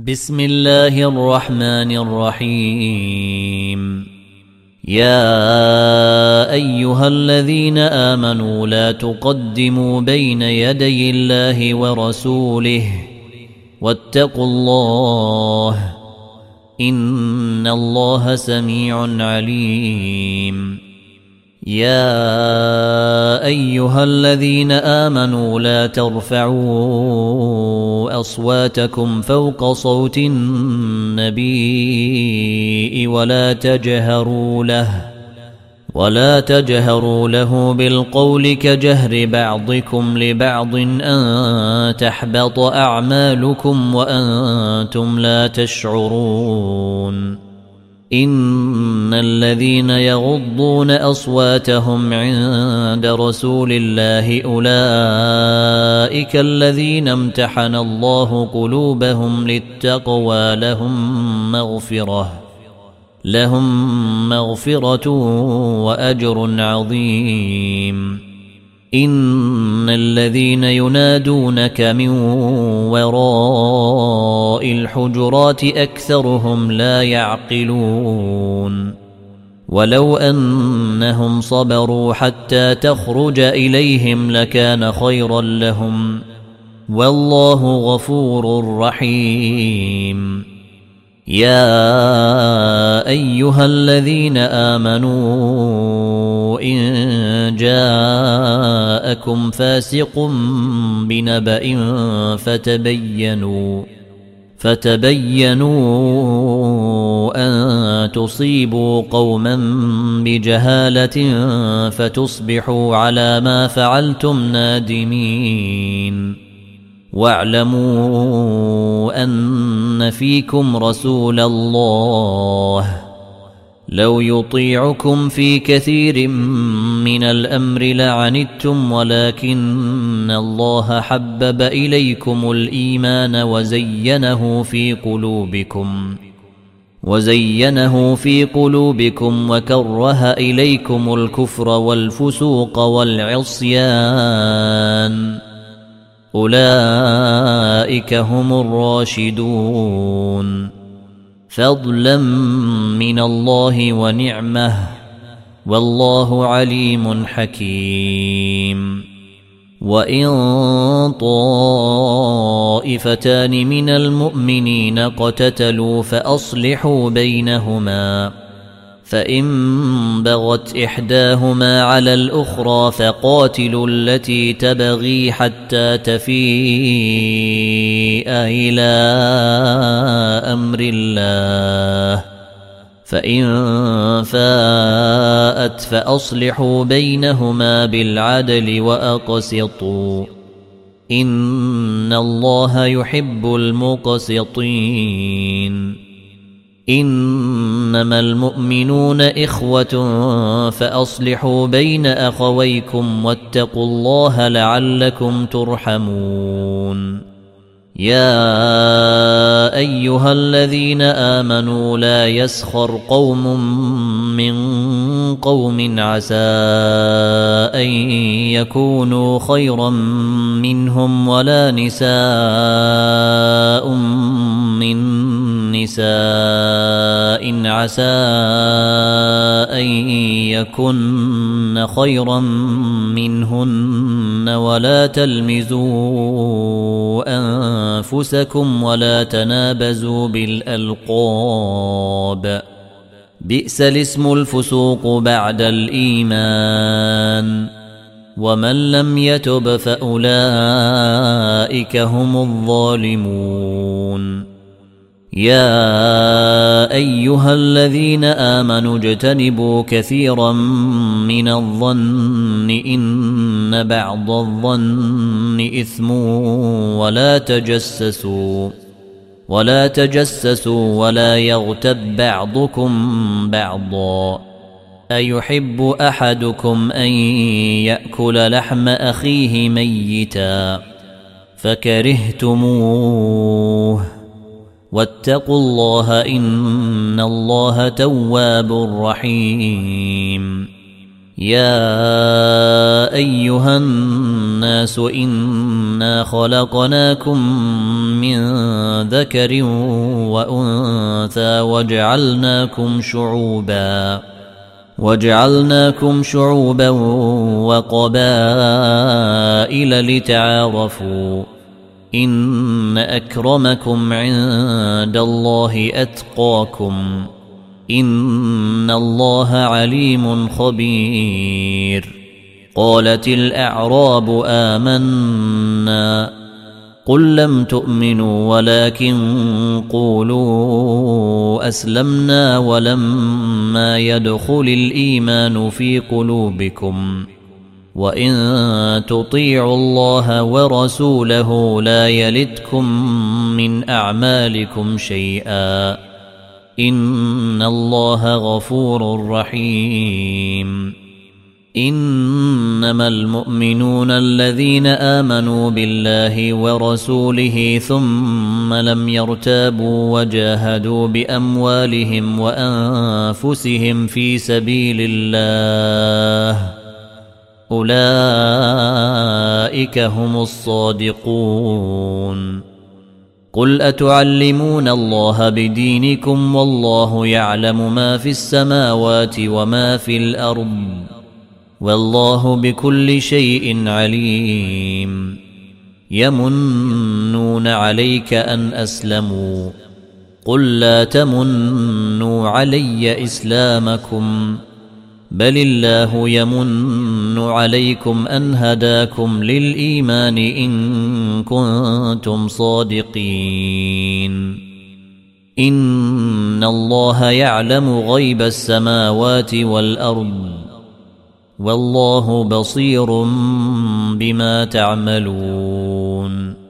بسم الله الرحمن الرحيم. يا أيها الذين آمنوا لا تقدموا بين يدي الله ورسوله واتقوا الله إن الله سميع عليم. يا أيها الذين آمنوا لا ترفعوا أصواتكم فوق صوت النبي ولا تجهروا له بالقول كجهر بعضكم لبعض أن تحبط أعمالكم وأنتم لا تشعرون. إن الذين يغضون أصواتهم عند رسول الله أولئك الذين امتحن الله قلوبهم للتقوى لهم مغفرة وأجر عظيم. إن الذين ينادونك من وراء الحجرات أكثرهم لا يعقلون. ولو أنهم صبروا حتى تخرج إليهم لكان خيرا لهم والله غفور رحيم. يا أيها الذين آمنوا إن جاءكم فاسق بنبأ فتبينوا أن تصيبوا قوما بجهالة فتصبحوا على ما فعلتم نادمين. واعلموا أن فيكم رسول الله لو يطيعكم في كثير من الأمر لعنتم ولكن الله حبب إليكم الإيمان وزينه في قلوبكم وكره إليكم الكفر والفسوق والعصيان أولئك هم الراشدون فضلا من الله ونعمه والله عليم حكيم. وإن طائفتان من المؤمنين اقتتلوا فأصلحوا بينهما فإن بغت إحداهما على الأخرى فقاتلوا التي تبغي حتى تفيء إلى أمر الله فإن فاءت فأصلحوا بينهما بالعدل وأقسطوا إن الله يحب المقسطين. إنما المؤمنون إخوة فأصلحوا بين أخويكم واتقوا الله لعلكم ترحمون. يا أيها الذين آمنوا لا يسخر قوم من قوم عسى أن يكونوا خيرا منهم ولا نساء من نساء عسى أن يكن خيرا منهن ولا تلمزوا أنفسكم ولا تنابزوا بالألقاب بئس الاسم الفسوق بعد الإيمان ومن لم يتب فأولئك هم الظالمون. يا أيها الذين آمنوا اجتنبوا كثيرا من الظن إن بعض الظن إثم ولا تجسسوا ولا يغتب بعضكم بعضا أيحب أحدكم أن يأكل لحم أخيه ميتا فكرهتموه واتقوا الله إن الله تواب رحيم. يا أيها الناس إنا خلقناكم من ذكر وأنثى وجعلناكم شعوبا وقبائل لتعارفوا إن أكرمكم عند الله أتقاكم إن الله عليم خبير. قالت الأعراب آمنا قل لم تؤمنوا ولكن قولوا أسلمنا ولما يدخل الإيمان في قلوبكم وإن تطيعوا الله ورسوله لا يلتكم من أعمالكم شيئا إن الله غفور رحيم. إنما المؤمنون الذين آمنوا بالله ورسوله ثم لم يرتابوا وجاهدوا بأموالهم وأنفسهم في سبيل الله أولئك هم الصادقون. قل أتعلمون الله بدينكم والله يعلم ما في السماوات وما في الأرض والله بكل شيء عليم. يمنون عليك أن أسلموا قل لا تمنوا علي إسلامكم بل الله يمن عليكم أن هداكم للإيمان إن كنتم صادقين. إن الله يعلم غيب السماوات والأرض والله بصير بما تعملون.